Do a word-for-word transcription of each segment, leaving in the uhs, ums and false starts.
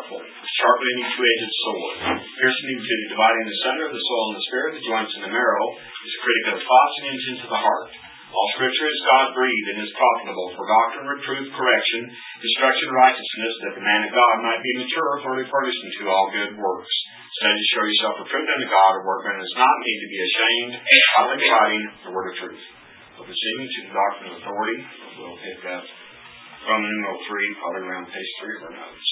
powerful, sharper than any two-edged sword, piercing even to the dividing asunder of the soul and the spirit, the joints and the marrow, is a critic of the thoughts and intents of the heart. All Scripture is God-breathed and is profitable for doctrine, reproof, correction, instruction, and righteousness, that the man of God might be mature, thoroughly furnished unto all good works. Study to show yourself approved unto God, a workman is not made to be ashamed, rightly dividing the word of truth. So proceeding to the doctrine of authority, we'll pick up from numeral three, probably around page three of our notes.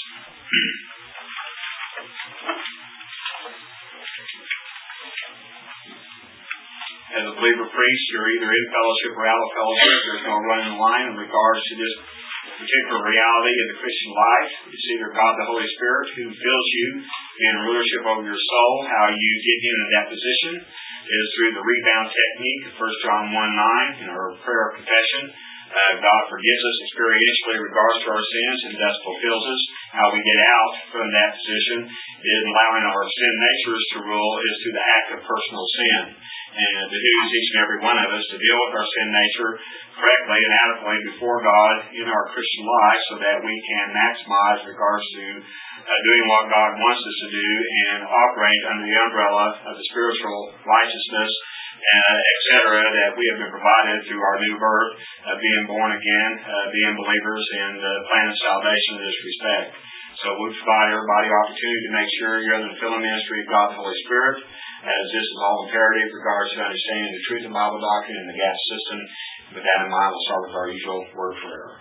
As a believer priest, you're either in fellowship or out of fellowship. There's no running line in regards to this particular reality of the Christian life. It's either God the Holy Spirit who fills you in rulership over your soul. How you get into that position is through the rebound technique of First John one nine in our prayer of confession. Uh, God forgives us experientially in regards to our sins and thus fulfills us. How we get out from that position is allowing our sin natures to rule is through the act of personal sin. And to use each and every one of us to deal with our sin nature correctly and adequately before God in our Christian life so that we can maximize in regards to uh, doing what God wants us to do and operate under the umbrella of the spiritual righteousness, uh, et cetera, that we have been provided through our new birth, uh, being born again, uh, being believers, and the uh, plan of salvation in this respect. So we provide everybody opportunity to make sure you're under the filling ministry of God the Holy Spirit, as this is all imperative in regards to understanding the truth of Bible doctrine and the G A P system. With that in mind, we'll start with our usual word of prayer.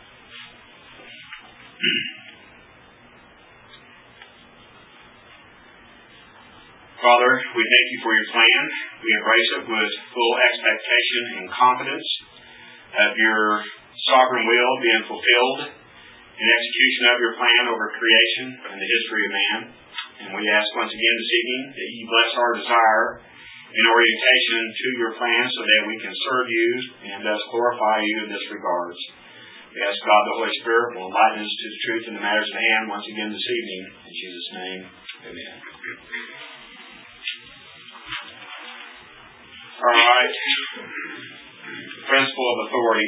Father, we thank you for your plan. We embrace it with full expectation and confidence of your sovereign will being fulfilled in execution of your plan over creation and the history of man. And we ask once again this evening that you bless our desire in orientation to your plan so that we can serve you and thus glorify you in this regards. We ask God the Holy Spirit will enlighten us to the truth in the matters at hand once again this evening. In Jesus' name, amen. All right. The principle of authority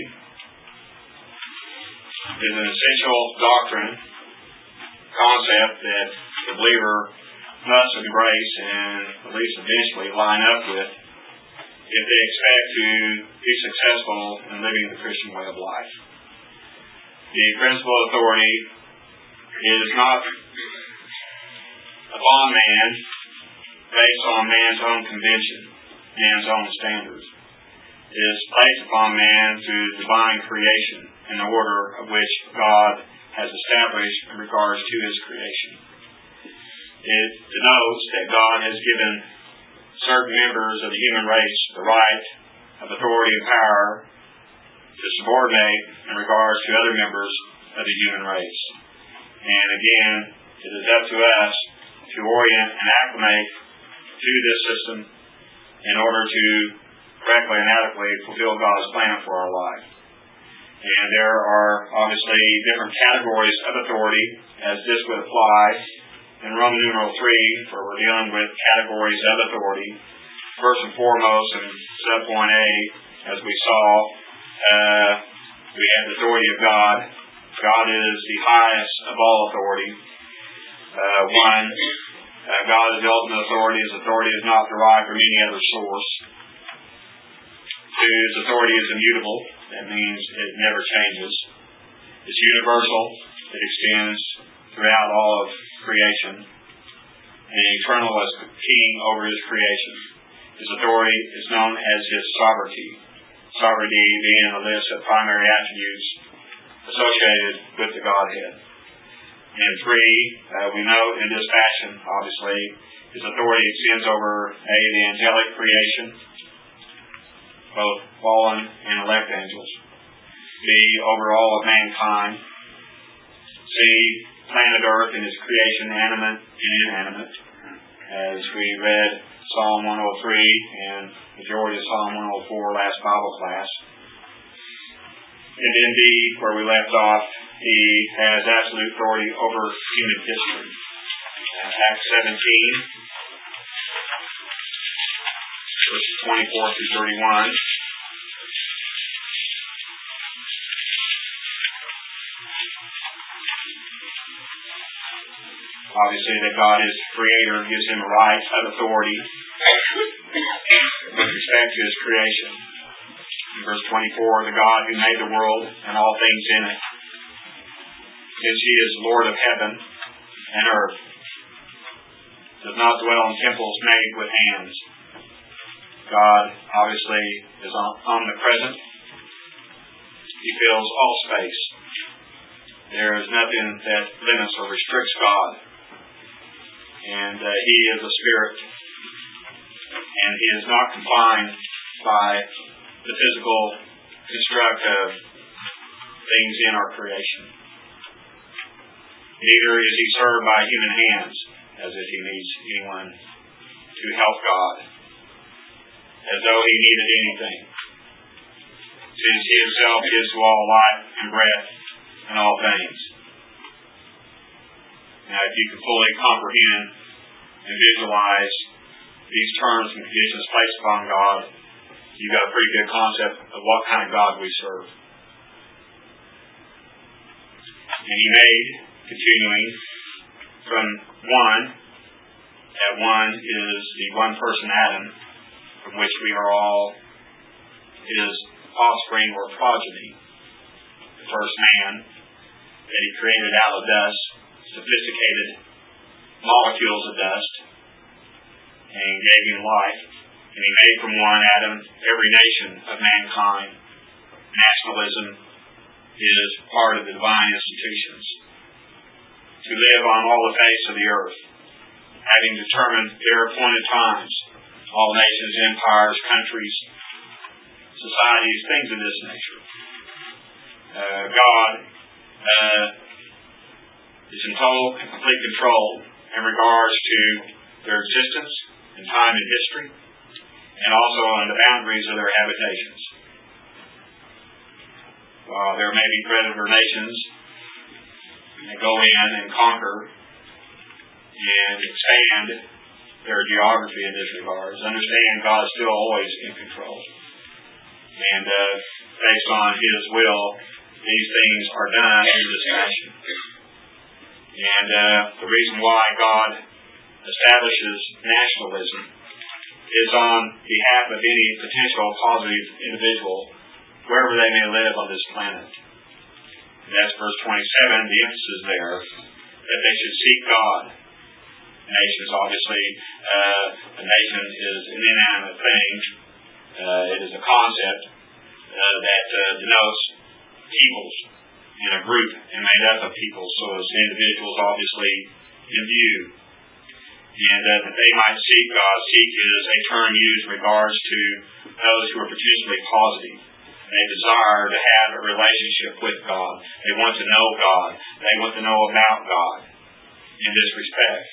is an essential doctrine, concept that the believer must embrace and at least eventually line up with if they expect to be successful in living the Christian way of life. The principle of authority is not upon man based on man's own convention, man's own standards. It is placed upon man through divine creation in the order of which God has established in regards to his creation. It denotes that God has given certain members of the human race the right of authority and power to subordinate in regards to other members of the human race. And again, it is up to us to orient and acclimate to this system in order to correctly and adequately fulfill God's plan for our life. And there are obviously different categories of authority as this would apply in Roman numeral three, where we're dealing with categories of authority. First and foremost, in subpoint A, as we saw, uh, we have the authority of God. God is the highest of all authority. Uh, one, uh, God is the ultimate authority. His authority is not derived from any other source. Two, his authority is immutable. That means it never changes. It's universal. It extends throughout all of creation. And eternal as king over his creation. His authority is known as his sovereignty. Sovereignty being a list of primary attributes associated with the Godhead. And three, uh, we note in this fashion, obviously, his authority extends over A, the angelic creation, both fallen and elect angels. B, over all of mankind. C, planet Earth and its creation, animate and inanimate. As we read Psalm one oh three and majority of Psalm one oh four last Bible class. And then D, where we left off, he has absolute authority over human history. Acts seventeen, verses twenty-four through thirty-one. Obviously, that God is creator, gives him rights and authority with respect to his creation. In verse twenty-four, the God who made the world and all things in it, since he is Lord of heaven and earth, does not dwell in temples made with hands. God, obviously, is omnipresent. He fills all space. There is nothing that limits or restricts God. And uh, he is a spirit. And he is not confined by the physical construct of things in our creation. Neither is he served by human hands, as if he needs anyone to help God, as though he needed anything, since he himself gives to all life and breath and all things. Now, if you can fully comprehend and visualize these terms and conditions placed upon God, you've got a pretty good concept of what kind of God we serve. And he made, continuing, from one, that one is the one person Adam, from which we are all his offspring or progeny. The first man that he created out of dust, sophisticated molecules of dust, and gave him life. And he made from one Adam every nation of mankind. Nationalism is part of the divine institutions. To live on all the face of the earth, having determined their appointed times, all nations, empires, countries, societies, things of this nature. Uh, God uh, is in total and complete control in regards to their existence in time and history, and also on the boundaries of their habitations. While there may be predator nations that go in and conquer and expand their geography in this regard, understand God is still always in control. And uh, based on his will, these things are done in this fashion. And uh, the reason why God establishes nationalism is on behalf of any potential positive individual, wherever they may live on this planet. And that's verse twenty-seven, the emphasis there, that they should seek God. Nations, obviously, uh, a nation is an inanimate thing. Uh, it is a concept uh, that uh, denotes peoples in a group and made up of people. So as individuals, obviously, in view. And uh, that they might seek God. Seek is a term used in regards to those who are potentially positive. They desire to have a relationship with God. They want to know God. They want to know about God in this respect.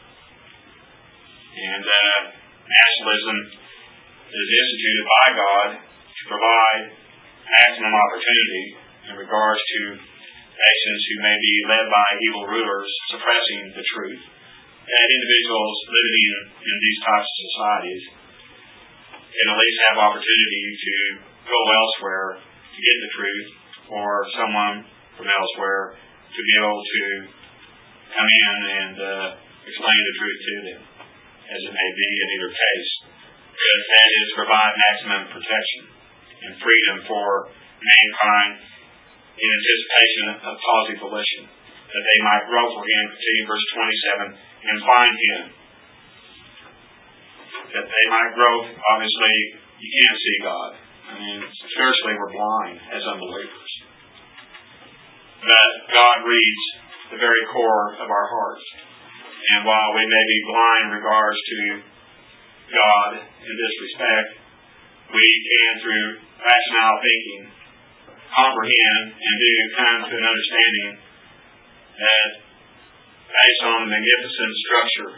And uh, nationalism is instituted by God to provide maximum opportunity in regards to nations who may be led by evil rulers suppressing the truth. That individuals living in, in these types of societies can at least have opportunity to go elsewhere to get the truth, or someone from elsewhere to be able to come in and uh, explain the truth to them, as it may be in either case. But that is to provide maximum protection and freedom for mankind in anticipation of positive volition, that they might grow for him, continue verse twenty-seven, and find him. That they might grow, obviously, you can't see God. I mean, spiritually we're blind as unbelievers. But God reads the very core of our hearts. And while we may be blind in regards to God in this respect, we can, through rational thinking, comprehend and do come to an understanding that based on the magnificent structure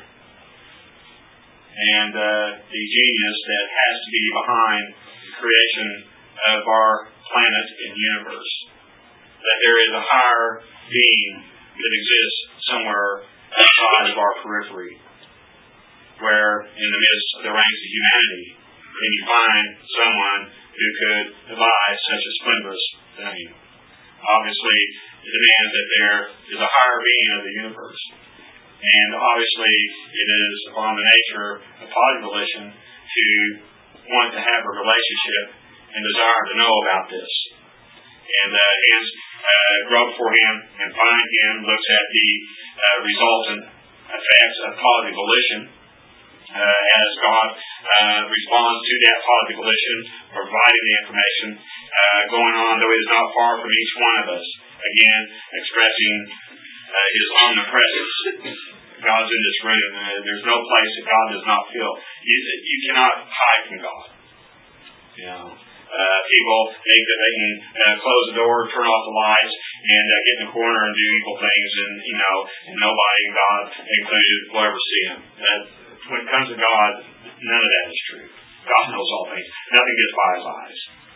and uh, the genius that has to be behind the creation of our planet and universe, that there is a higher being that exists somewhere outside of our periphery, where in the midst of the ranks of humanity can you find someone who could devise such a splendorous thing. Obviously, it demands that there is a higher being of the universe. And obviously, it is upon the nature of poly volition to want to have a relationship and desire to know about this. And uh, hence, uh, go before him and find him, looks at the uh, resultant effects of poly volition uh, as God uh, responds to that poly volition, providing the information uh, going on, though it is not far from each one of us. Again, expressing uh, his omnipresence. God's in this room. Uh, there's no place that God does not fill. You, you cannot hide from God. You know, uh, people think that they can uh, close the door, turn off the lights, and uh, get in the corner and do evil things, and you know, and nobody, God included, will ever see him. That when it comes to God, none of that is true. God knows all things. Nothing gets by his eyes.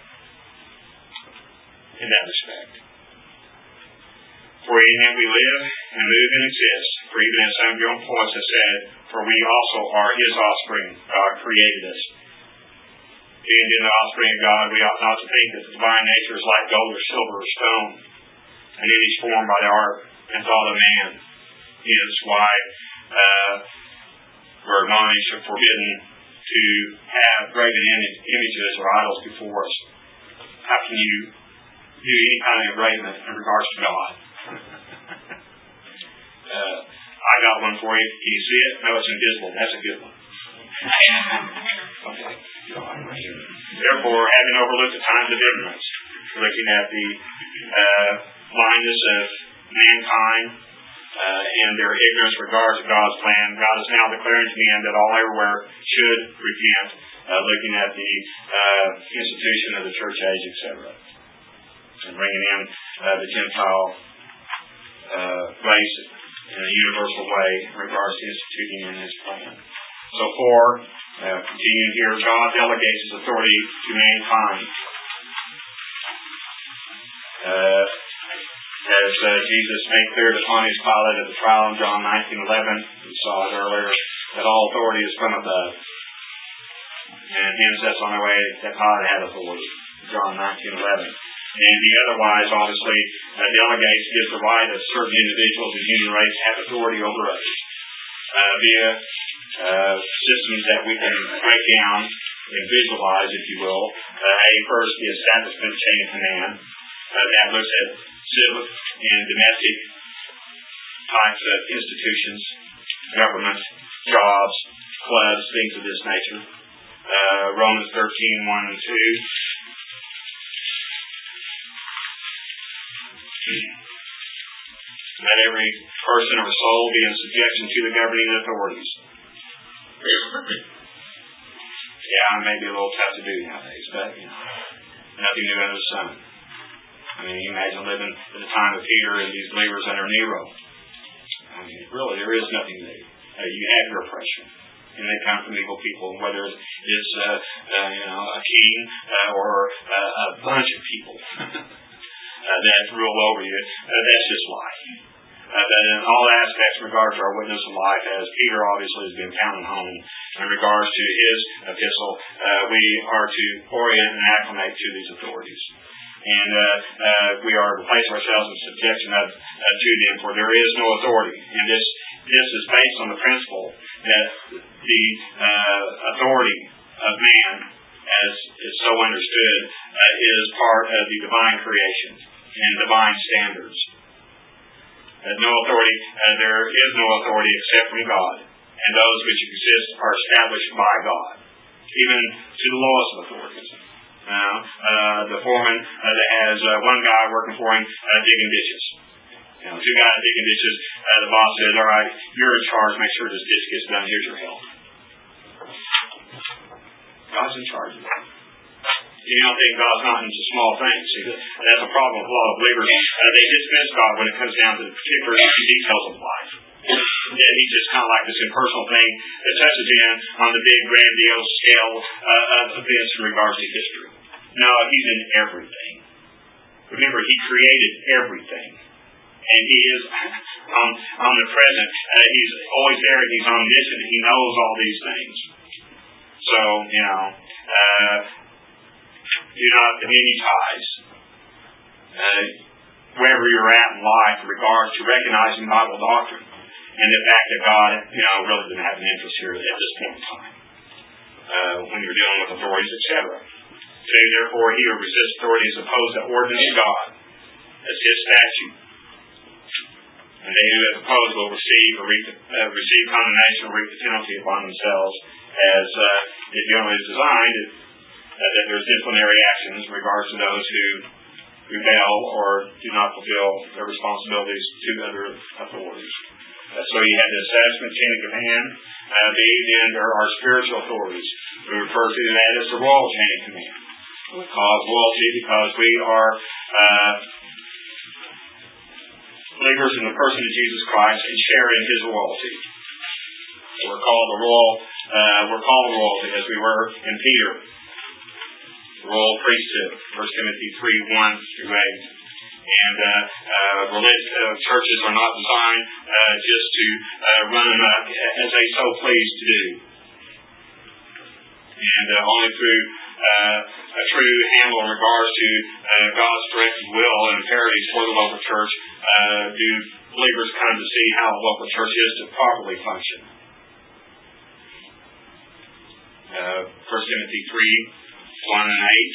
In that respect. For in him we live and move and exist. For even as some of your own poets have said, for we also are his offspring. God created us. Being in the offspring of God, we ought not to think that the divine nature is like gold or silver or stone, an image formed by the art and thought of man. Is why uh, we're admonished or forbidden to have graven images or idols before us. How can you do any kind of engraving in regards to God? uh, I got one for you. Can you see it? No, it's invisible. That's a good one. Okay. Therefore, having overlooked the times of ignorance, looking at the uh, blindness of mankind uh, and their ignorance regards to God's plan, God is now declaring to men that all everywhere should repent, uh, looking at the uh, institution of the church age, et cetera, and bringing in uh, the Gentile uh, race in a universal way in regards to instituting in his plan. So for, uh, continuing here, God delegates his authority to mankind. Uh, as uh, Jesus made clear to Pontius Pilate at the trial in John nineteen eleven, we saw it earlier, that all authority is from above. And hence that's on the way that God had authority. John nineteen eleven. And he otherwise, obviously, uh, delegates, gives the right of certain individuals in the human race to have authority over others uh, via uh, systems that we can break down and visualize, if you will. Uh, a first, the establishment chain of command. Uh, that looks at civil and domestic types of institutions, government, jobs, clubs, things of this nature. Uh, Romans thirteen, one and two. Let every person or soul be in subjection to the governing authorities. Yeah, it may be a little tough to do nowadays, but you know, nothing new under the sun. I mean, you imagine living at the time of Peter and these believers under Nero. I mean, really, there is nothing new. Uh, you have your oppression, and they come from evil people, whether it's uh, uh, you know a king uh, or uh, a bunch of people uh, that rule over you. Uh, that's just life. Uh, that in all aspects, in regards to our witness of life, as Peter obviously has been pounding home in regards to his epistle, uh, we are to orient and acclimate to these authorities. And uh, uh, we are to place ourselves in subjection of, uh, to them, for there is no authority. And this this is based on the principle that the uh, authority of man, as is so understood, uh, is part of the divine creation and divine standards. That no authority, uh, there is no authority except from God, and those which exist are established by God, even to the lowest of authorities. Now, uh, the foreman uh, that has uh, one guy working for him uh, digging ditches. You know, two guys digging ditches. Uh, the boss says, all right, you're in charge. Make sure this ditch gets done. Here's your help. God's in charge of that. You don't think God's not into small things. See, that's a problem with a lot of believers. Uh, they dismiss God when it comes down to the particular details of life. Yeah, he's just kind of like this impersonal thing that touches in on the big grandiose scale uh, of events in regards to history. No, he's in everything. Remember, he created everything. And he is um, omnipresent. Uh, he's always there. He's omniscient. He knows all these things. So, you know, uh, do not have any ties. Uh, wherever you're at in life in regards to recognizing Bible doctrine and the fact that God, you know, really didn't have an interest here at this point in time uh, when you're dealing with authorities, et cetera. Say, therefore, he who resists authority is opposed to ordinance of God, as his statute. And they who have opposed will receive or reap, uh, receive condemnation or reap the penalty upon themselves, as uh, it generally is designed, uh, that there's disciplinary actions in regards to those who rebel or do not fulfill their responsibilities to other authorities. Uh, so you have the assessment chain of command. Uh, these then are our spiritual authorities. We refer to that as the royal chain of command. We call it royalty because we are uh, believers in the person of Jesus Christ and share in his royalty. We're called the royal. Uh, we're called royalty as we were in Peter. Royal priesthood, First Timothy three one through eight. And uh, uh, religious uh, churches are not designed uh, just to uh, run amok as they so please to do. And uh, only through uh, a true handle in regards to uh, God's directed will and imperatives for the local church uh, do believers come to see how a local church is to properly function. Uh, First Timothy three one and eight.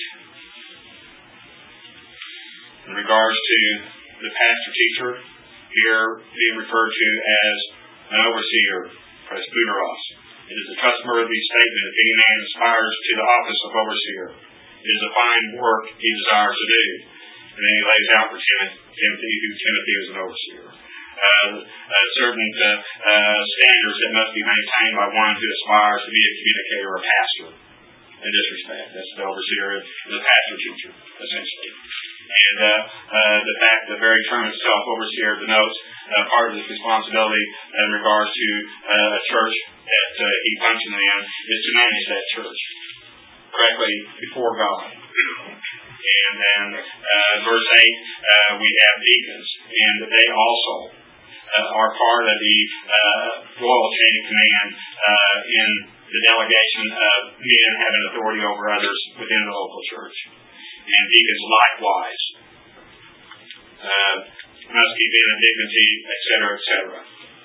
In regards to the pastor-teacher, here being referred to as an overseer, presbyteros. It is a trustworthy statement if any man aspires to the office of overseer. It is a fine work he desires to do. And then he lays out for Timothy who Timothy is an overseer. Uh, uh, certain uh, uh, standards that must be maintained by one who aspires to be a communicator or a pastor. In this respect, that's the overseer and the pastor-teacher, essentially. And uh, uh, the fact, the very term itself, overseer, denotes uh, part of his responsibility in regards to uh, a church that uh, he functions in, is to manage that church correctly before God. And then uh, verse eight, uh, we have deacons, and they also uh, are part of the uh, royal chain of command uh, in the delegation of men having authority over others within the local church. And deacons likewise uh, must keep in a dignity, et cetera, et cetera.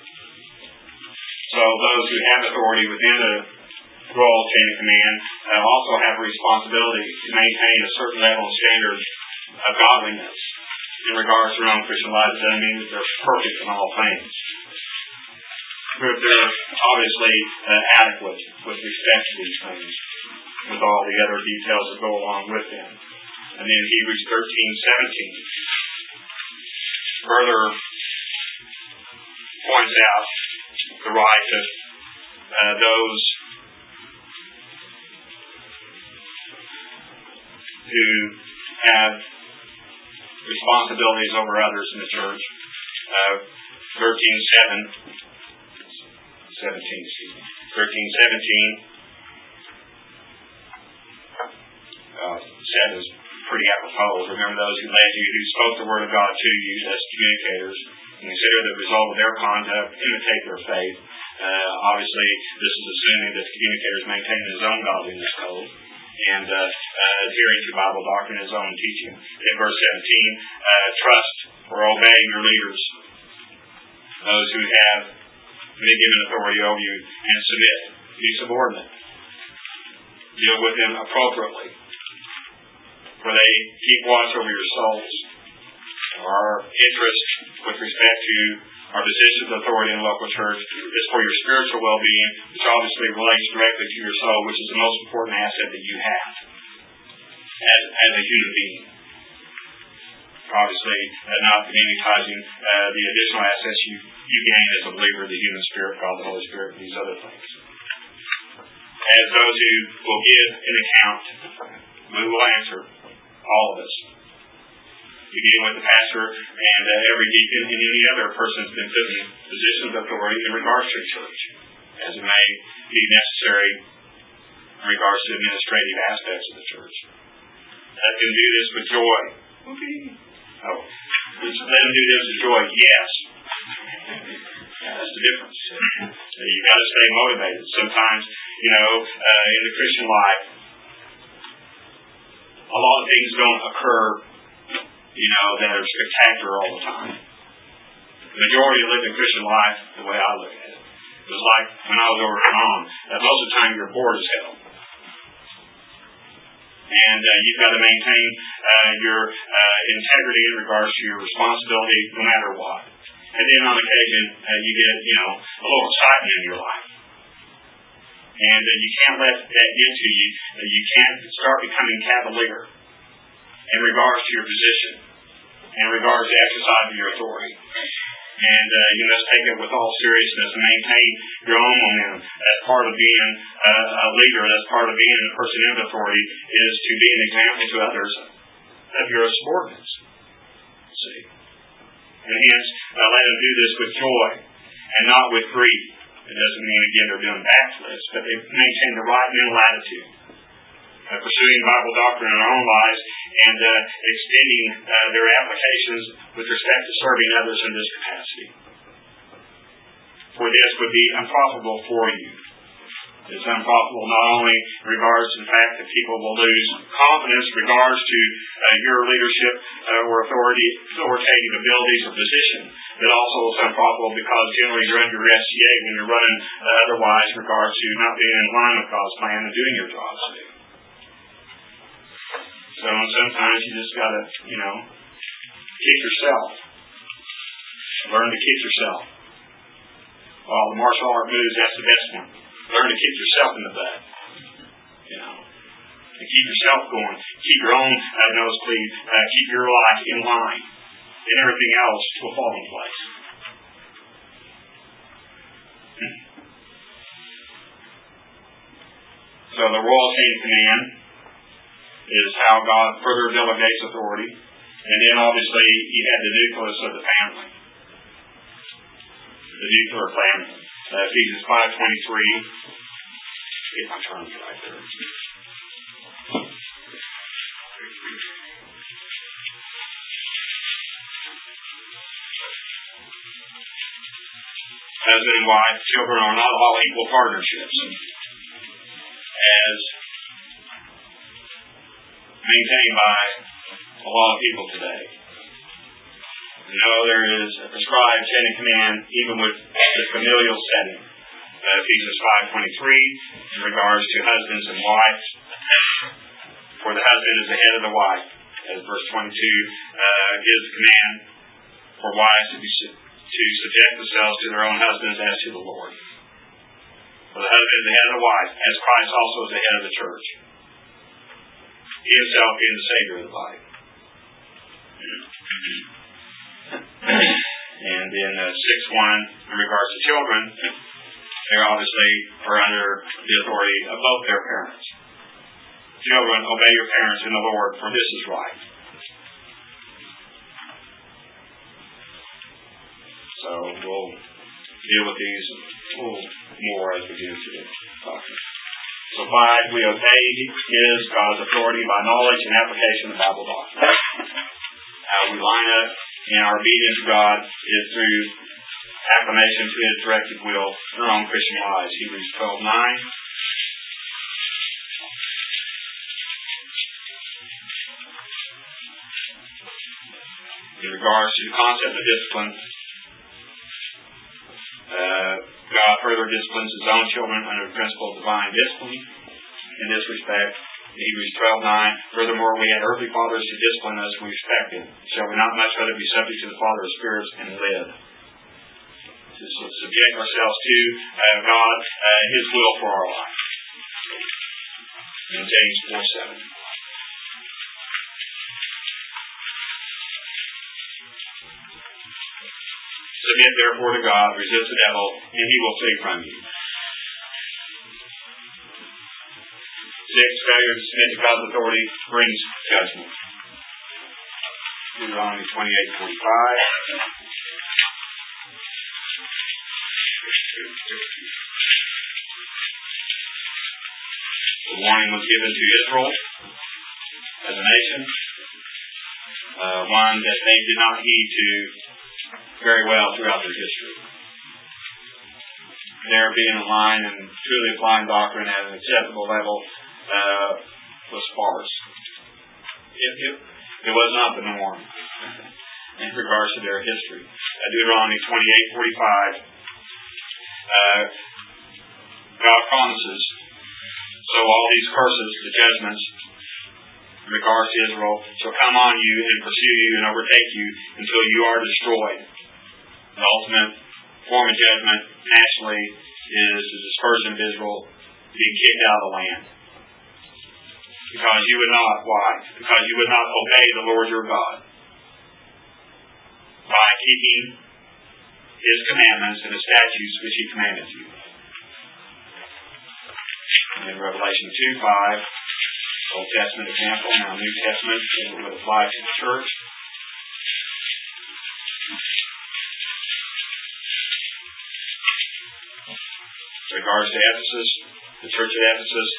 So those who have authority within the royal chain of command uh, also have a responsibility to maintain a certain level and standard of godliness in regards to their own Christian lives. It doesn't mean that they're perfect in all things. But they're obviously uh, adequate with respect to these things, with all the other details that go along with them. And then Hebrews thirteen seventeen further points out the right of uh, those who have responsibilities over others in the church. Uh, thirteen seven seventeen, excuse me. thirteen seventeen uh, said is pretty apropos. Remember those who led you, who spoke the word of God to you as communicators, and consider the result of their conduct, imitate their faith. Uh, obviously, this is assuming that the communicator is maintaining his own godliness code and uh, uh, adhering to Bible doctrine and his own teaching. In verse seventeen, uh, trust or obey your leaders, those who have been given authority over you, and submit, be subordinate. Deal with them appropriately, for they keep watch over your souls. Our interest with respect to our position of authority in the local church is for your spiritual well-being, which obviously relates directly to your soul, which is the most important asset that you have as, as a human being. Obviously, uh, not communitizing uh, the additional assets you, you gain as a believer, the human spirit, God, the Holy Spirit, and these other things. As those who will give an account, we will answer, all of us. Beginning with the pastor and uh, every deacon and any other person who's been put in positions of authority in regards to the church, as it may be necessary in regards to administrative aspects of the church. Let them do this with joy. Oh, let them do this with joy, yes. That's the difference. You've got to stay motivated. Sometimes, you know, uh, in the Christian life, a lot of things don't occur, you know, that are spectacular all the time. The majority lived a Christian life the way I look at it. It was like when I was over at home, that most of the time you're bored as hell. And uh, you've got to maintain uh, your uh, integrity in regards to your responsibility no matter what. And then on occasion, uh, you get, you know, a little excitement in your life. And uh, you can't let that get to you. Uh, you can't start becoming cavalier in regards to your position, in regards to the exercise of your authority. And uh, you must take it with all seriousness and maintain your own momentum. As part of being uh, a leader, as part of being a person in authority, is to be an example to others of your subordinates. See? And hence, uh, let them do this with joy and not with greed. It doesn't mean, again, they're doing backflips, but they maintain the right mental attitude. Uh, pursuing Bible doctrine in their own lives and uh, extending uh, their applications with respect to serving others in this capacity. For this would be unprofitable for you. It's unprofitable not only in regards to the fact that people will lose confidence in regards to uh, your leadership uh, or authority, authoritative abilities or position, but also it's unprofitable because generally you're under your S C A when you're running uh, otherwise in regards to not being in line with God's plan and doing your job. So sometimes you just got to, you know, kick yourself. Learn to kick yourself. Well, the martial art moves, that's the best one. Learn to kick yourself in the butt. You know, and keep yourself going. Keep your own uh, nose clean. Uh, keep your life in line. And everything else will fall in place. So the royal chain of command is how God further delegates authority. And then obviously you had the nucleus of the family. The nuclear family. Uh, Ephesians five twenty-three. Get my terms right there. Husband and wife, children are not all equal partnerships. As maintained by a lot of people today. No, there is a prescribed chain of command even with the familial setting. Uh, Ephesians five twenty-three in regards to husbands and wives. For the husband is the head of the wife. As verse twenty-two uh, gives the command for wives to be to subject themselves to their own husbands as to the Lord. For the husband is the head of the wife, as Christ also is the head of the church. He himself being the Savior of the body. And in uh, six one, in regards to children, they obviously are under the authority of both their parents. Children, obey your parents in the Lord, for this is right. So we'll deal with these a little more as we do today. So five, we obey His, God's authority by knowledge and application of Bible doctrine. How we line up in our obedience to God is through acclamation to His directed will in our own Christian lives. Hebrews twelve nine. In regards to the concept of discipline, uh, God further disciplines His own children under the principle of divine discipline. In this respect, Hebrews twelve nine, furthermore, we had earthly fathers to discipline us, and we respect them. Shall we not much rather be subject to the Father of spirits and live? To subject ourselves to uh, God, uh, His will for our life. In James four seven. Submit therefore to God, resist the devil, and he will flee from you. Six, failure to submit to God's authority brings judgment. Deuteronomy twenty-eight forty-five. The warning was given to Israel as a nation, uh, one that they did not heed to very well throughout their history. Their being in line and truly applying doctrine at an acceptable level uh, was sparse. It, it, it was not the norm. in regards to their history. Uh, Deuteronomy twenty-eight forty-five. Uh, God promises, so all these curses, the judgments, in regards to Israel, shall come on you and pursue you and overtake you until you are destroyed. The ultimate form of judgment nationally is the dispersion of Israel being kicked out of the land. Because you would not, why? Because you would not obey the Lord your God by keeping His commandments and His statutes which He commanded you. And in Revelation two five, Old Testament example, now New Testament, it would apply to the church. In regards to Ephesus, the church at Ephesus,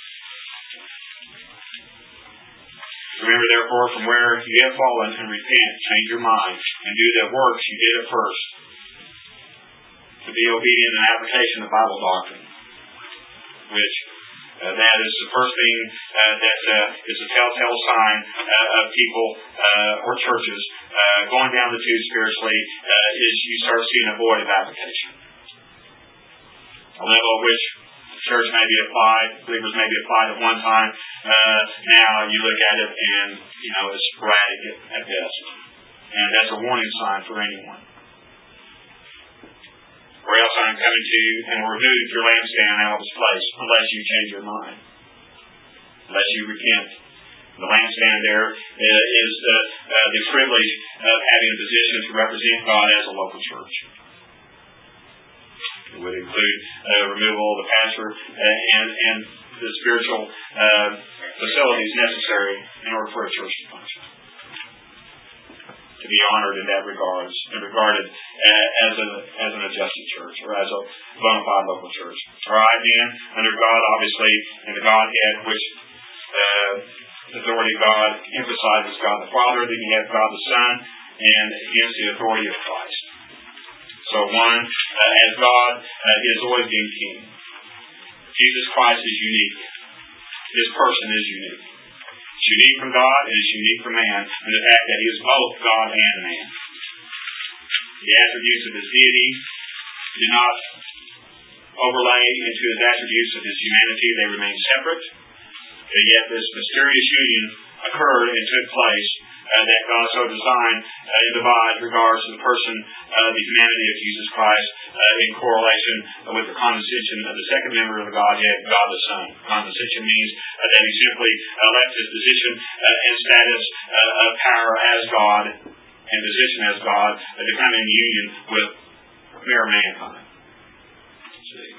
remember therefore from where you have fallen and repent, change your mind, and do the works you did at first. To be obedient in application of Bible doctrine, which uh, that is the first thing uh, that uh, is a telltale sign uh, of people uh, or churches uh, going down the tube spiritually uh, is you start seeing a void of application. A level at which the church may be applied, believers may be applied at one time. Uh, now you look at it and, you know, it's sporadic at best. And that's a warning sign for anyone. Or else I am coming to you and will remove your lampstand out of its place unless you change your mind. Unless you repent. The lampstand there is the, uh, the privilege of having a position to represent God as a local church. It would include uh, removal of the pastor uh, and, and the spiritual uh, facilities necessary in order for a church to function. To be honored in that regards and regarded as, a, as an adjusted church or as a bona fide local church. All right, then, under God, obviously, and the Godhead, which uh, the authority of God emphasizes God the Father, then you have God the Son, and against the authority of Christ. So one, uh, as God uh, is always being king. Jesus Christ is unique. His person is unique. It's unique from God and it's unique from man in the fact that He is both God and man. The attributes of His deity do not overlay into His attributes of His humanity. They remain separate. But yet this mysterious union occurred and took place Uh, that God so designed uh, in divine regards to the person, uh, the humanity of Jesus Christ, uh, in correlation uh, with the condescension of the second member of the Godhead, God the Son. Condescension means uh, that He simply uh, left His position uh, and status uh, of power as God and position as God uh, to come in union with mere mankind. See.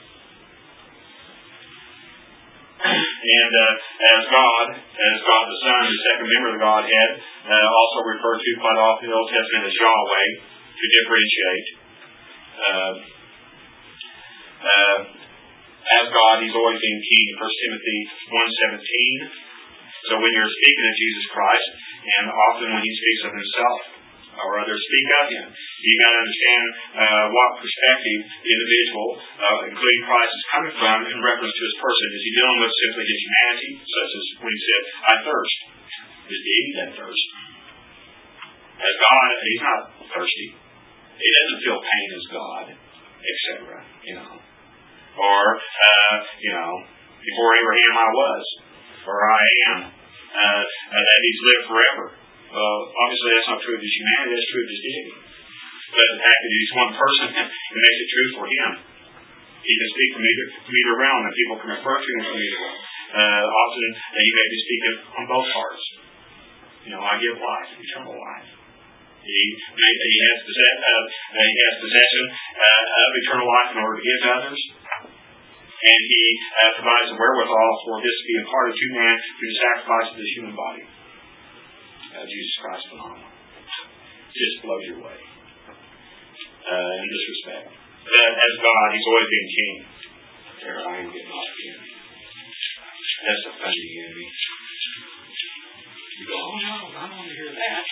And uh, as God, as God the Son, the second member of the Godhead, uh, also referred to quite often in the Old Testament as Yahweh, to differentiate. Uh, uh, as God, He's always been king in First Timothy one seventeen. So when you're speaking of Jesus Christ, and often when He speaks of Himself, or others speak of Him, you've got to understand uh, what perspective the individual, uh, including Christ, is coming from in reference to His person. Is He dealing with simply His humanity, such as when He said, I thirst? His deity doesn't thirst. As God, He's not thirsty. He doesn't feel pain as God, et cetera. You know. Or, uh, you know, before Abraham I was, or I am. Uh, that He's lived forever. Well, obviously that's not true of His humanity, that's true of His deity. But the fact that He's one person, it makes it true for Him. He can speak from either, from either realm, and people can refer to Him from either realm. Uh, often, uh, He may be speaking on both parts. You know, I give life, eternal life. He, he, has, possess, uh, he has possession uh, of eternal life in order to give to others. And He uh, provides the wherewithal for this to be imparted to man through the sacrifice of His human body. Uh, Jesus Christ, phenomenal. Just blows your way. Uh, in this respect. Uh, as God, He's always been king. There I am getting off again. That's the funny enemy. You go, oh no, I don't want to hear that.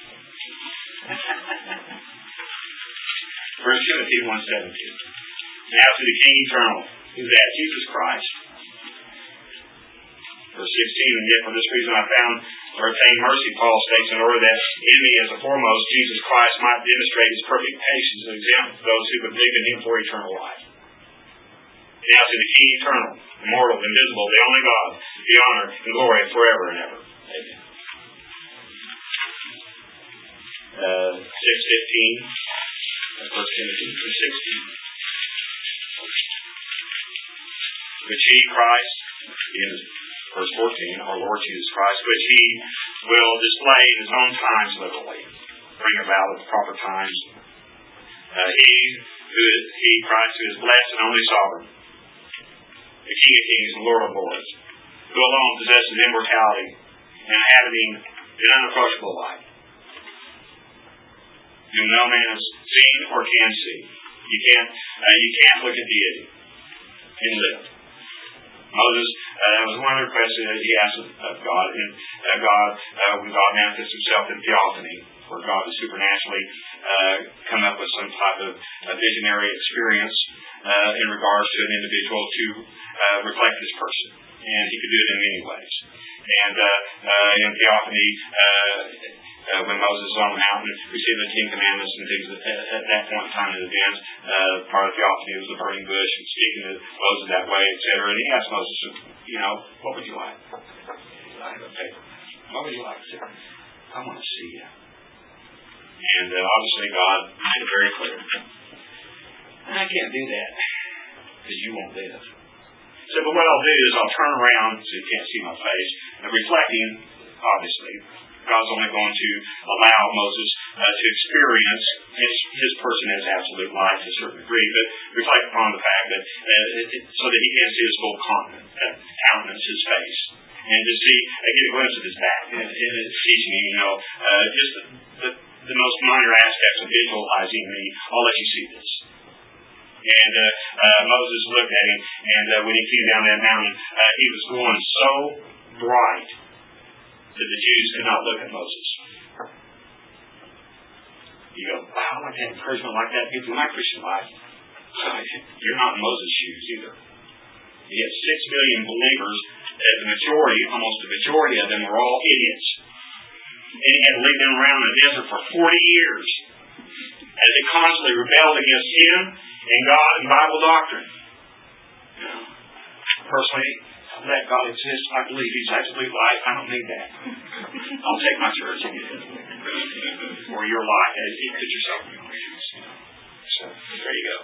First Timothy one seventeen. Now to the King eternal, who's that? Jesus Christ. Verse sixteen, and yet for this reason I found or obtain mercy, Paul states, in order that in me as the foremost, Jesus Christ might demonstrate his perfect patience as an example to those who believe in him for eternal life. Now to the King eternal, immortal, invisible, the only God, be honor and glory forever and ever. Amen. Uh, six fifteen, First Timothy two sixteen. Which he, Christ, in verse fourteen, our Lord Jesus Christ, which he will display in his own times liberally, bring about at the proper times. Uh, he, who is, he, Christ, who is blessed and only sovereign, the King of kings and Lord of lords, who alone possesses immortality and inhabiting an unapproachable light, whom no man has seen or can see. You can't, uh, you can't look at deity and live. Moses, uh, that was one of the requests that he asked of, of God, and uh, God, uh, when God manifests himself in theophany, where God would supernaturally uh, come up with some type of uh, visionary experience uh, in regards to an individual to uh, reflect his person. And he could do it in many ways. And uh, uh, in theophany, uh, uh, when Moses was on the mountain, received the Ten Commandments and things at, at that point in time in advance, uh, part of theophany was the burning bush and speaking to Moses that way, et cetera. And he asked Moses, you know, what would you like? I have a paper. What would you like to see? I want to see you. And uh, obviously God made it very clear. I can't do that because you won't live. So, but what I'll do is I'll turn around so you can't see my face. And reflecting, obviously, God's only going to allow Moses uh, to experience his, his person as absolute life to a certain degree, but reflect upon the fact that uh, it, it, so that he can see his full countenance, uh, countenance, his face, and to see, uh, get a glimpse of his back. And, and it's teaching him, you know, uh, just the, the, the most minor aspects of visualizing me. I'll let you see this. And uh, uh, Moses looked at him, and uh, when he came down that mountain, uh, he was glowing so bright that the Jews could not look at Moses. You go, wow, I want to have encouragement like that in my Christian life. You're not in Moses' shoes either. He had six billion believers, and the majority, almost the majority of them were all idiots. And he had to lead them around in the desert for forty years as they constantly rebelled against him and God and Bible doctrine. You know, personally, let God exist. I believe He's absolute life. I don't need that. I'll take my church or your life as you put yourself in your hands. So there you go.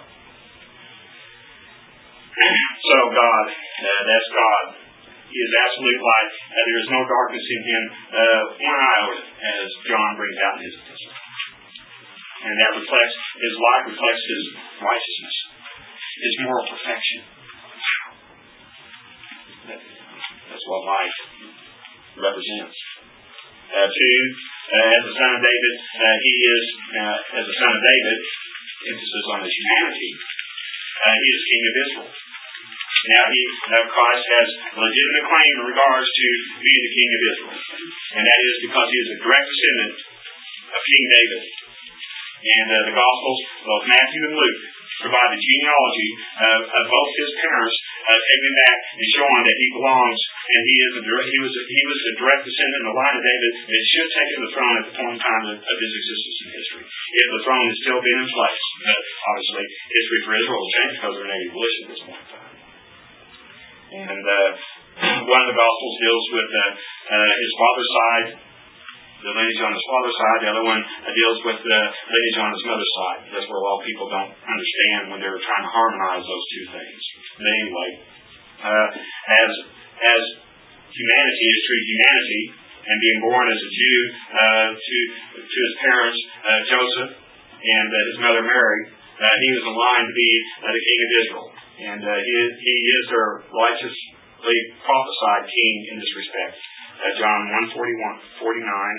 So God, uh, that's God. He is absolute light. Uh, there is no darkness in Him, uh, one iota, as John brings out in his epistle. And that reflects, His light reflects His righteousness, His moral perfection. Wow. That, that's what light represents. Uh, two, uh, as the son of David, uh, He is, uh, as the son of David, emphasis on His humanity, uh, He is King of Israel. Now, he, uh, Christ has a legitimate claim in regards to being the King of Israel. And that is because he is a direct descendant of King David. And uh, the Gospels, both Matthew and Luke, provide the genealogy of, of both his parents, uh, taking back and showing that he belongs, and he is a direct, he was a, he was a direct descendant in the line of David that should have taken the throne at the point in time of, of his existence in history. If the throne has still been in place. But obviously, history for Israel will change because of an evolution at this point in time. And uh, one of the Gospels deals with uh, uh, his father's side, the lineage on his father's side. The other one uh, deals with the lineage on his mother's side. That's where a lot of people don't understand when they're trying to harmonize those two things. But anyway, uh, as as humanity is true humanity, and being born as a Jew uh, to to his parents, uh, Joseph, and uh, his mother Mary, uh, he was aligned to be uh, the King of Israel. And uh, he, is, he is their righteously prophesied king in this respect. Uh, John one forty-one, forty-nine.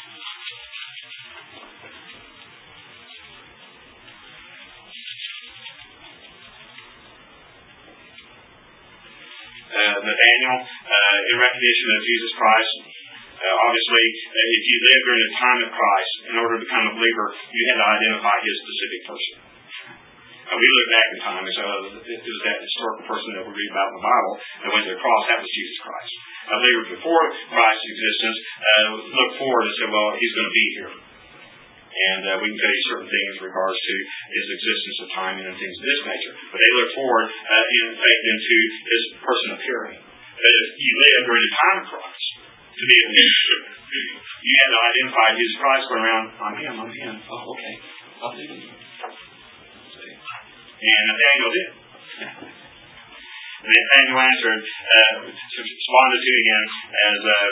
Uh, Nathaniel, uh, in recognition of Jesus Christ, uh, obviously, uh, if you live during the time of Christ, in order to become a believer, you had to identify his specific person. Uh, we look back in time, and so it was that historical person that we read about in the Bible that went to the cross. That was Jesus Christ. uh, believers before Christ's existence uh, look forward and say, well, he's going to be here. And uh, we can tell you certain things in regards to his existence of timing and things of this nature. But they look forward uh, in faith into his person appearing. But if you live during the time of Christ, to be a minister, you had to identify Jesus Christ going around, I'm him, I'm him. Oh, okay. I'll believe in you. And Nathaniel did. And Nathaniel answered, uh, responded to again as uh,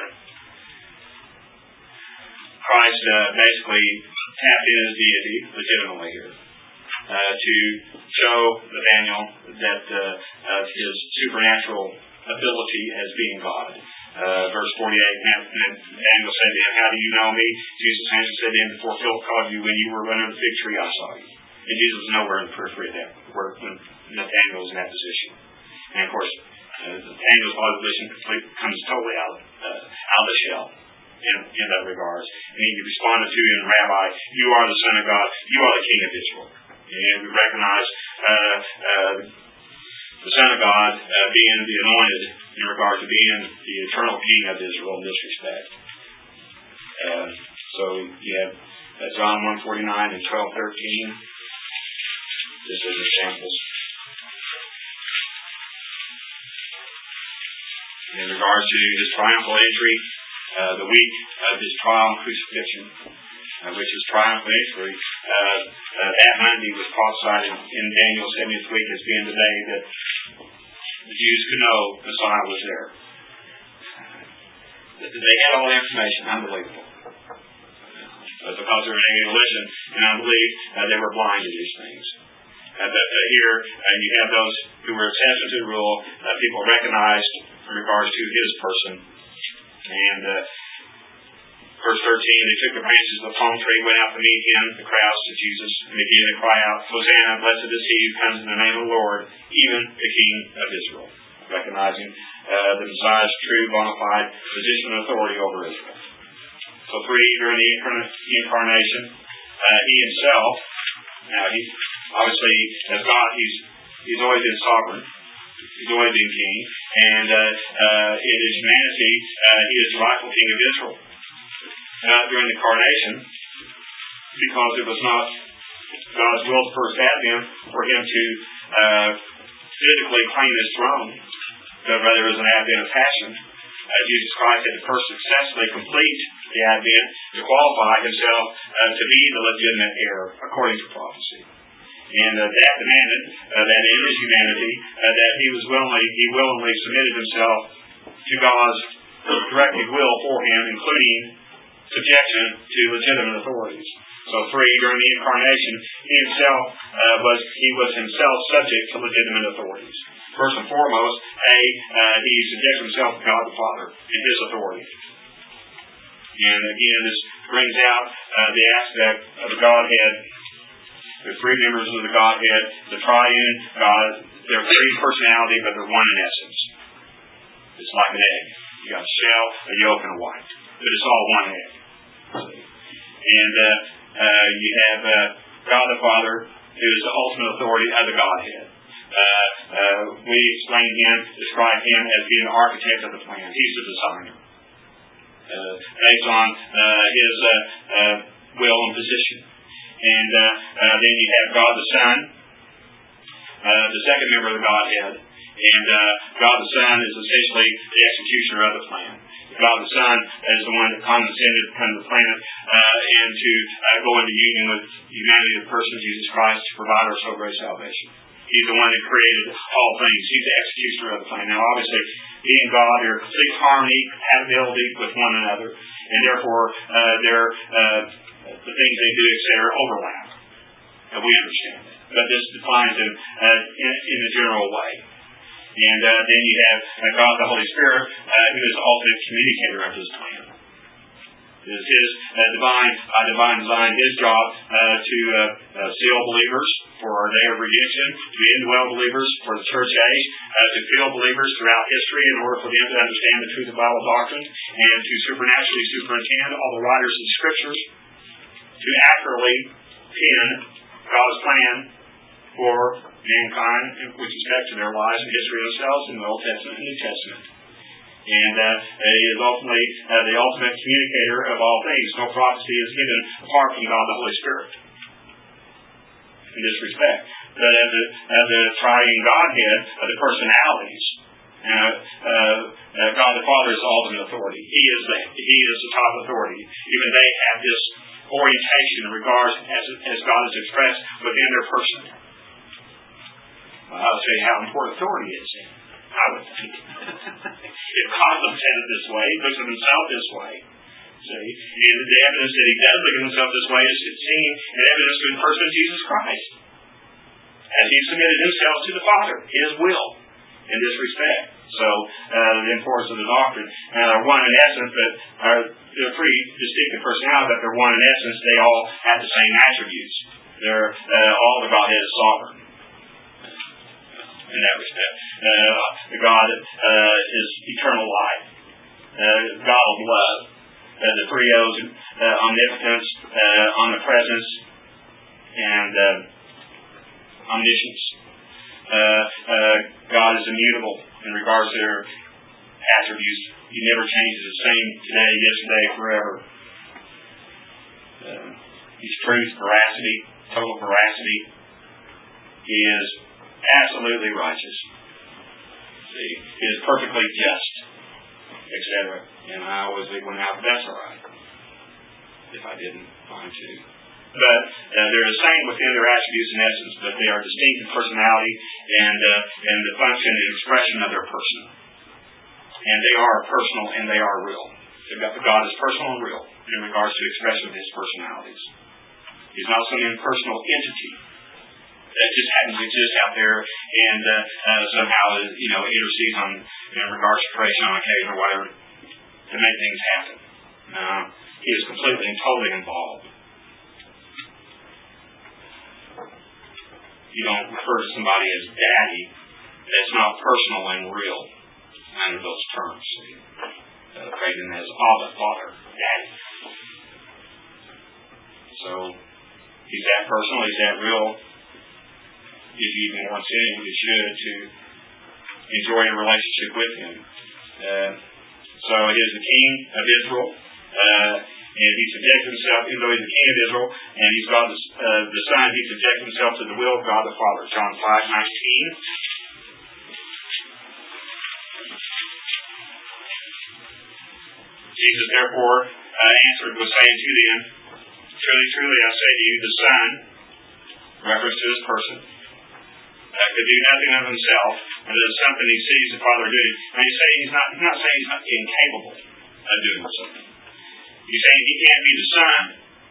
Christ uh, basically tapped in his deity legitimately here uh, to show Nathaniel that uh, uh, his supernatural ability as being God. Uh, verse forty-eight, Nathaniel said to him, how do you know me? Jesus answered, said to him, before Philip called you, when you were under the fig tree, I saw you. And Jesus was nowhere in the periphery of that, where Nathaniel was in that position. And of course, uh, Nathaniel's position comes totally out, uh, out of the shell in, in that regards. And he responded to him, Rabbi, you are the Son of God, you are the King of Israel. And we recognize uh, uh, the Son of God uh, being the anointed in regard to being the eternal King of Israel in this respect. Uh, so you have uh, John one forty-nine and twelve thirteen. Just as examples. In regards to his triumphal entry, uh, the week of his trial and crucifixion, uh, which is triumphal entry, uh, uh, that Monday was prophesied in, in Daniel's seventieth week as being the day that the Jews could know Messiah was there. They had all the information, unbelievable. But because they were in ignorance and unbelief, uh, they were blind to these things. Uh, but uh, here, uh, you have those who were attested to the rule, uh, people recognized in regards to his person. And uh, verse thirteen, they took the branches of the palm tree, went out to meet him, the crowds to Jesus, and began to cry out, Hosanna, blessed is he who comes in the name of the Lord, even the King of Israel. Recognizing uh, the Messiah's true, bona fide position and authority over Israel. So three, during the incarnation, uh, he himself, now he's obviously, as God, he's he's always been sovereign. He's always been king. And uh, uh, in his humanity, uh, he is the rightful king of Israel. Uh, during the incarnation, because it was not God's will to first have him for him to uh, physically claim his throne, but rather it was an advent of passion. Uh, Jesus Christ had to first successfully complete the advent to qualify himself uh, to be the legitimate heir according to prophecy. And uh, that demanded uh, that in his humanity uh, that he was willingly, he willingly submitted himself to God's directed will for him, including subjection to legitimate authorities. So three, during the incarnation, he himself uh, was he was himself subject to legitimate authorities. First and foremost, A, uh, he subjects himself to God the Father and his authority. And again, this brings out uh, the aspect of the Godhead. There are three members of the Godhead, the triune God. They're three personality, but they're one in essence. It's like an egg. You got a shell, a yolk, and a white. But it's all one egg. And uh, uh, you have uh, God the Father, who is the ultimate authority of the Godhead. Uh, uh, we explain him, describe him as being the architect of the plan. He's the designer. Uh, based on uh, his uh, uh, will and position. And uh, uh, then you have God the Son, uh, the second member of the Godhead. And uh, God the Son is essentially the executioner of the plan. God the Son is the one that condescended to come to the planet uh, and to uh, go into union with humanity, the person of Jesus Christ, to provide our so great salvation. He's the one that created all things. He's the executioner of the plan. Now, obviously, he and God are in complete harmony, compatibility with one another, and therefore, uh, they're, uh, the things they do, et cetera, overlap. And we understand that. But this defines them uh, in, in a general way. And uh, then you have uh, God the Holy Spirit, uh, who is the ultimate communicator of his plan. It is his uh, divine, uh, divine design, his job uh, to uh, uh, seal believers for our day of redemption, to indwell believers for the church age, uh, to fill believers throughout history in order for them to understand the truth of Bible doctrine, and to supernaturally superintend all the writers of the Scriptures to accurately pen God's plan for mankind with respect to their lives and history themselves in the Old Testament and New Testament. And uh, he is ultimately uh, the ultimate communicator of all things. No prophecy is given apart from God the Holy Spirit in this respect. But as a, as a triune Godhead of the personalities, uh, uh, uh, God the Father is the ultimate authority. He is the, he is the top authority. Even they have this orientation in regards as, as God is expressed within their person. Well, I would say how important authority is, I would think. If God looks at it this way, he looks at himself this way. See? And the evidence that he does look at himself this way is seen in evidence through the person of Jesus Christ. As he submitted himself to the Father, his will, in this respect. So, uh, the importance of the doctrine. Now, they're one in essence, but are they're three distinctive personalities, but they're one in essence. They all have the same attributes. They're uh, all the Godhead is sovereign. In that respect. Uh, God uh, is eternal life. Uh, God of love. Uh, the three O's, uh, omnipotence, uh, omnipresence, and uh, omniscience. Uh, uh, God is immutable in regards to their attributes. He never changes, the same today, yesterday, forever. Uh, he's truth, veracity, total veracity. He is absolutely righteous. See, he is perfectly just, et cetera. And I always leave one out, but that's all right. If I didn't find to. But uh, they're the same within their attributes and essence, but they are distinct in personality and uh, and the function and expression of their person. And they are personal and they are real. God is personal and real in regards to the expression of his personalities. He's not some impersonal entity that just happens to exist out there and uh, uh, somehow, you know, intercedes on in regards to creation on occasion or whatever to make things happen. No, he is completely and totally involved. You don't refer to somebody as daddy that's not personal and real under those terms. Uh, pray them as Abba, Father, Daddy. So, he's that personal, he's that real. If you even want to see him, you should, to enjoy a relationship with him. Uh, so, he is the King of Israel. Uh, And he subjects himself, even though he's the King of Israel, and he's God the, uh, the Son, he subjects himself to the will of God the Father. John five nineteen. Jesus therefore uh, answered, was saying to them, truly, truly, I say to you, the Son, reference to his person, uh, could do nothing of himself, and it is something he sees the Father doing. And he's saying he's not, he's not saying he's not incapable of doing something. He's saying he can't be the Son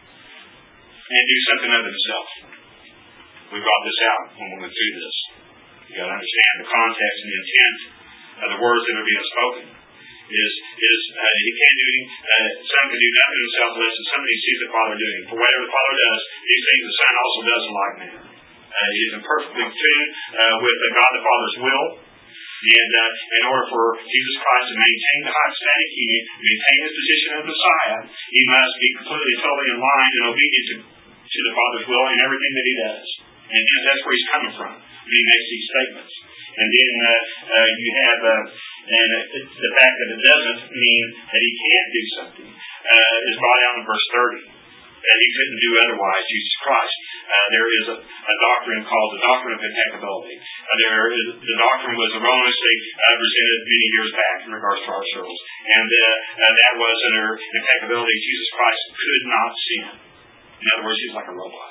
and do something of himself. We brought this out when we went through this. You've got to understand the context and the intent of the words that are being spoken. Is is uh, he can't do uh, Son can do nothing himself unless it's something he sees the Father doing. For whatever the Father does, these things the Son also does in like manner. Uh, he is in perfectly tune uh, with the God the Father's will. And uh, in order for Jesus Christ to maintain the hypostatic union, maintain his position as Messiah, he must be completely, totally in line and obedient to, to the Father's will in everything that he does. And, and that's where he's coming from when he makes these statements. And then uh, uh, you have, uh, and it's the fact that it doesn't mean that he can't do something uh, is brought out in verse thirty. That he couldn't do otherwise, Jesus Christ. Uh, there is a, a doctrine called the doctrine of impeccability. Uh, there is, the doctrine was erroneously uh, presented many years back in regards to our souls. And uh, uh, that was under impeccability. Jesus Christ could not sin. In other words, he's like a robot.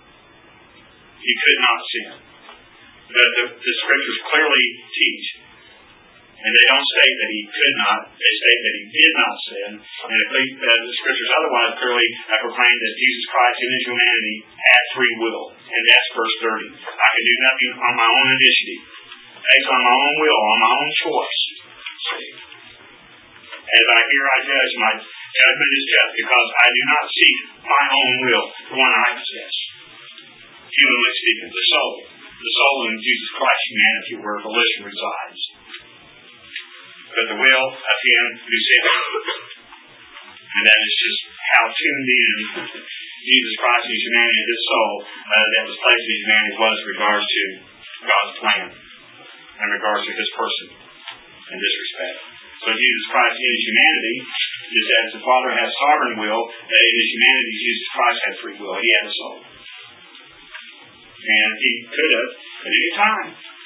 He could not sin. The, the, the scriptures clearly teach. And they don't state that he could not. They state that he did not sin. And if they, uh, the scriptures otherwise clearly uh, proclaim that Jesus Christ in his humanity had free will. And that's verse thirty. I can do nothing on my own initiative. Based on my own will, on my own choice. See? As I hear, I judge. My judgment is just because I do not seek my own will, the one I possess. Humanly speaking, the soul. The soul in Jesus Christ, humanity, where volition resides. But the will of him who sent me. And that is just how tuned in Jesus Christ and his humanity, his soul, uh, that was placed in humanity was in regards to God's plan, in regards to his person in this respect. So So Jesus Christ in his humanity, just as the Father has sovereign will, that in his humanity Jesus Christ had free will. He had a soul. And he could have, at any time,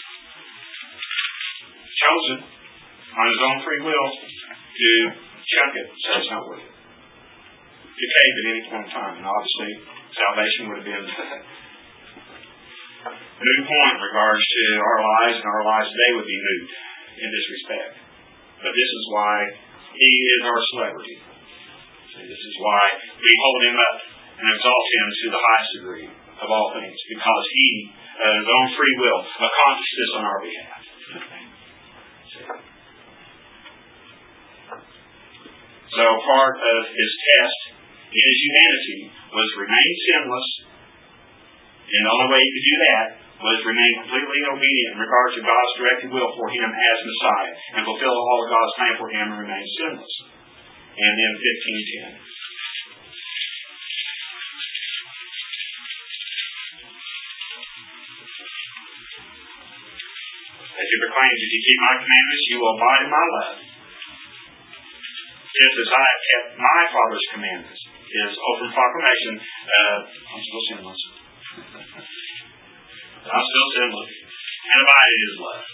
chosen on his own free will to chuck it, so it's not worth it. To cave at any point in time. And obviously, salvation would have been a new point in regards to our lives, and our lives today would be moot in this respect. But this is why he is our celebrity. See, this is why we hold him up and exalt him to the highest degree of all things, because he, uh, his own free will, accomplished this on our behalf. So part of his test in his humanity was remain sinless, and the only way he could do that was remain completely obedient in regards to God's directed will for him as Messiah, and fulfill all of God's plan for him and remain sinless. And then fifteen ten. As he proclaims, if you keep my commandments, you will abide in my love. Just as I have kept my Father's commandments. His open proclamation, uh, I'm still sinless. I'm still sinless. And abide in his love.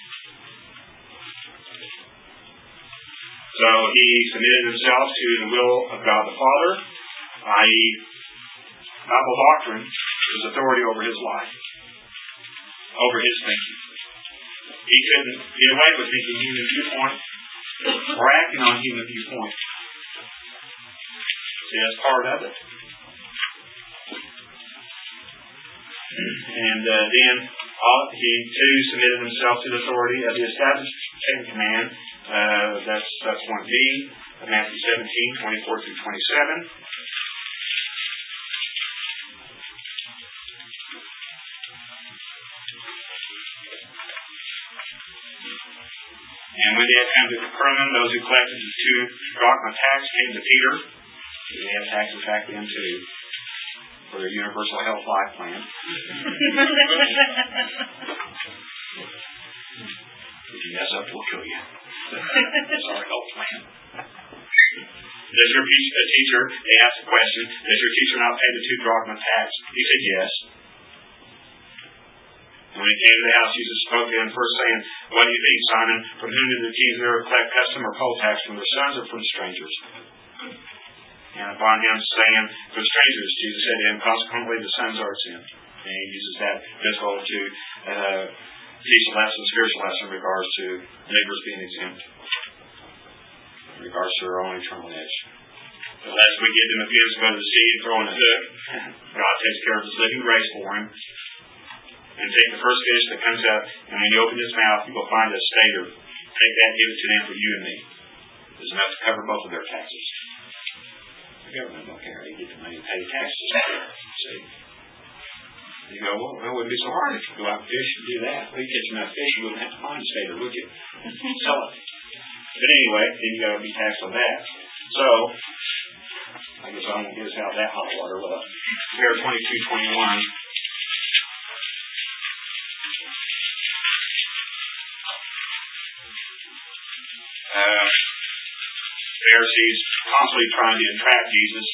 So he submitted himself to the will of God the Father, that is, Bible doctrine, his authority over his life, over his thinking. He couldn't get away with thinking human viewpoint or acting on human viewpoint. See, that's part of it. And uh, then uh, he too submitted himself to the authority of the established Ten Command. Uh, that's that's one B of Matthew seventeen, twenty-four through twenty-seven. And when they had come to Capernaum, those who collected the two drachma tax came to Peter. They had taxes back then too, for their universal health life plan. If you mess up, we'll kill you. That's our health plan. Does your teacher, they asked the question, does your teacher not pay the two drachma tax? He said yes. And when he came to the house, Jesus spoke to him, first saying, what do you think, Simon? From whom did the Jews ever collect custom or poll tax, from their sons or from strangers? And upon him saying, from strangers, Jesus said to him, consequently the sons are exempt. And he uses that physical to uh, teach a lesson, spiritual lesson in regards to neighbors being exempt, in regards to their own eternal edge. But lest we give them a few to go to the sea and throw in a hook, God takes care of his living grace for him. And take the first fish that comes out, and when you open his mouth, you will find a stater. Take that and give it to them for you and me. There's enough to cover both of their taxes. The government don't care. They get the money to pay taxes. See? You go, well, it wouldn't be so hard if you go out and fish and do that. Well, you catch enough fish, you wouldn't have to find a stater, would you? Sell it. But anyway, then you got to be taxed on that. So, I guess I won't get us out of that hot water. Well, here, twenty-two twenty-one. Uh, Pharisees constantly trying to entrap Jesus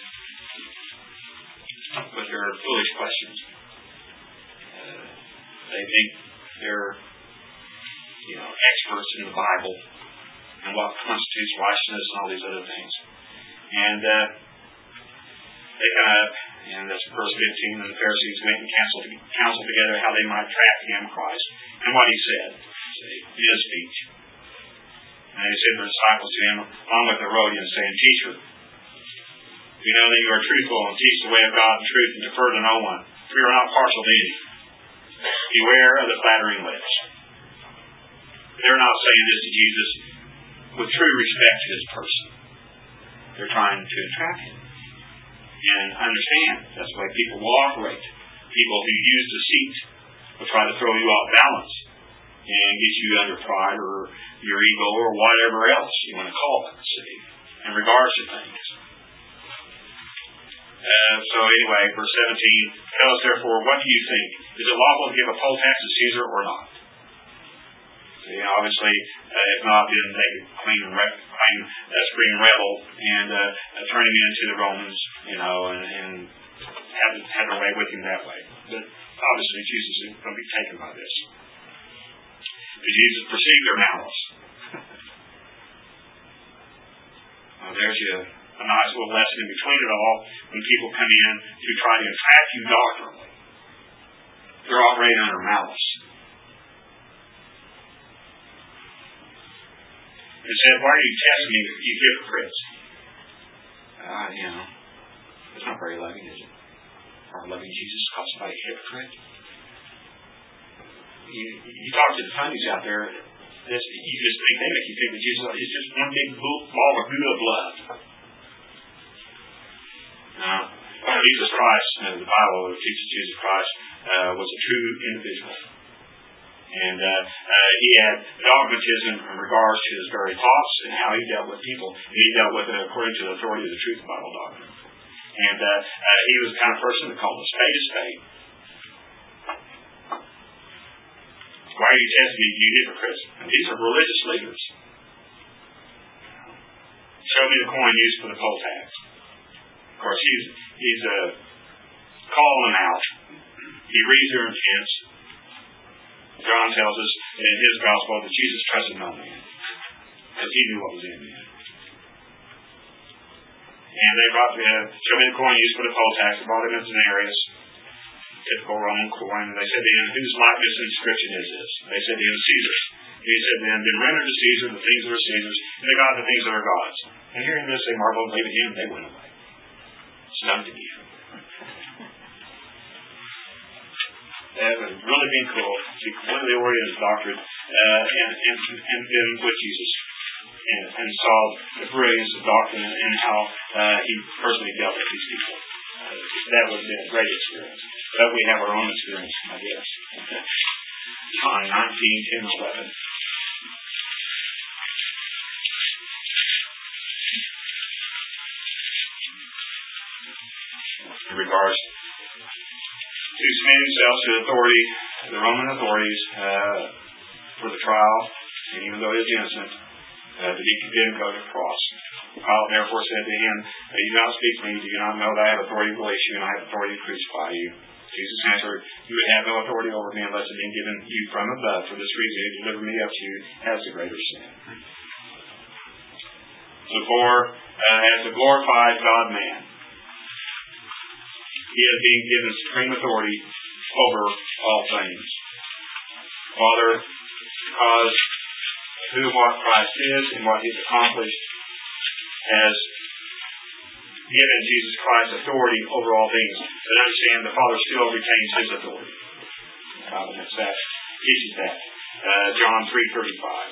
with their foolish questions. Uh, they think they're, you know, experts in the Bible and what constitutes righteousness and all these other things. And uh, they come up, and that's verse fifteen, and the Pharisees went and counseled, counseled together how they might trap him, Christ, and what he said, see, in his speech. And he said to the disciples to him, along with the Herodians, saying, Teacher, we know that you are truthful and teach the way of God and truth and defer to no one, for you are not partial to any. Beware of the flattering lips. They're not saying this to Jesus with true respect to his person. They're trying to entrap him. And understand, that's the way people will operate. People who use deceit will try to throw you off balance and get you under pride or your ego or whatever else you want to call it, see, in regards to things. Uh, so anyway, verse seventeen, tell us therefore, what do you think? Is it lawful to give a poll tax to Caesar or not? You know, obviously, uh, if not, then they could claim, re- claim uh, spring rebel and uh, uh, turn him into the Romans, you know, and, and have, have their way with him that way. But obviously, Jesus is going to be taken by this. But Jesus perceived their malice. Well, there's you a nice little lesson in between it all when people come in to try to entrap you doctrinally. They're operating under malice. It said, why are you testing me, you hypocrites? Uh, you know, it's not very loving, is it? Our loving Jesus calls somebody a hypocrite. You, you talk to the funnies out there, this, you just think, they make you think that Jesus is just one big ball of Gouda blood. No. Jesus Christ, uh, the Bible teaches Jesus Christ uh, was a true individual. And uh, uh, he had dogmatism in regards to his very thoughts and how he dealt with people. And he dealt with it according to the authority of the truth of Bible doctrine. And uh, uh, he was the kind of person that called a spade a spade. Why are you testing me, you hypocrites? And these are religious leaders. Show me the coin used for the poll tax. Of course, he's he's uh, calling them out. He reads their intents. John tells us in his gospel that Jesus trusted no man because he knew what was in man. And they brought uh, show me the coin used for the poll tax. They brought him in denarius, typical Roman coin. And they said to him, whose likeness and inscription is this? They said to him, Caesar's. And he said to them, then render to Caesar the things that are Caesar's, and to God the things that are God's. And hearing this, they marveled and believed in him, and they went away. Stunned again. That would really be cool to be completely oriented his doctrine uh, and, and, and been with Jesus and, and saw the brilliance of doctrine and how uh, he personally dealt with these people. Uh, that would have been a great experience. But we have our own experience, I guess. John nineteen, ten, eleven. In regards to submitting himself to the authority, the Roman authorities, uh, for the trial, and even though he was innocent, uh, to be condemned go to the cross. Pilate therefore said to him, you do not speak to me, do you not know that I have authority to release you, and I have authority to crucify you? Jesus answered, you would have no authority over me unless it had been given you from above. For this reason, he delivered me up to you as the greater sin. So for, uh, as the glorified God-man, he has been given supreme authority over all things. Father, because who what Christ is and what he has accomplished has given Jesus Christ authority over all things. But understand the Father still retains his authority. God admits that, teaches that. Uh, John three thirty-five.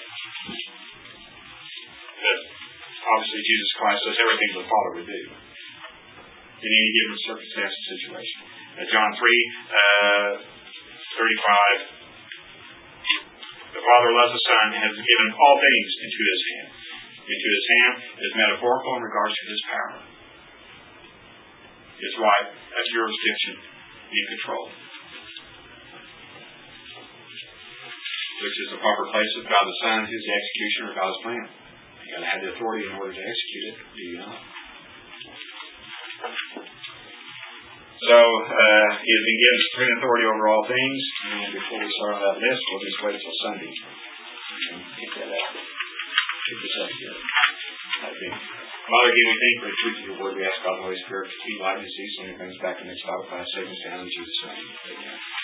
But obviously Jesus Christ does everything the Father would do in any given circumstance and situation. Uh, John three thirty-five. The Father loves the Son and has given all things into his hand. Into his hand is metaphorical in regards to his power, his right, as jurisdiction, and control, which is the proper place of God the Son, who's the executioner of God's plan. You got to have the authority in order to execute it, do you not? So, uh, he has been given supreme authority over all things, and before we start on that list, we'll just wait until Sunday and get that out. Get this up here. I think. Father, again, we thank you for the truth of your word. We ask God the Holy Spirit to keep light and see so many things back in the next Bible class. Save us down in Jesus' name. Amen.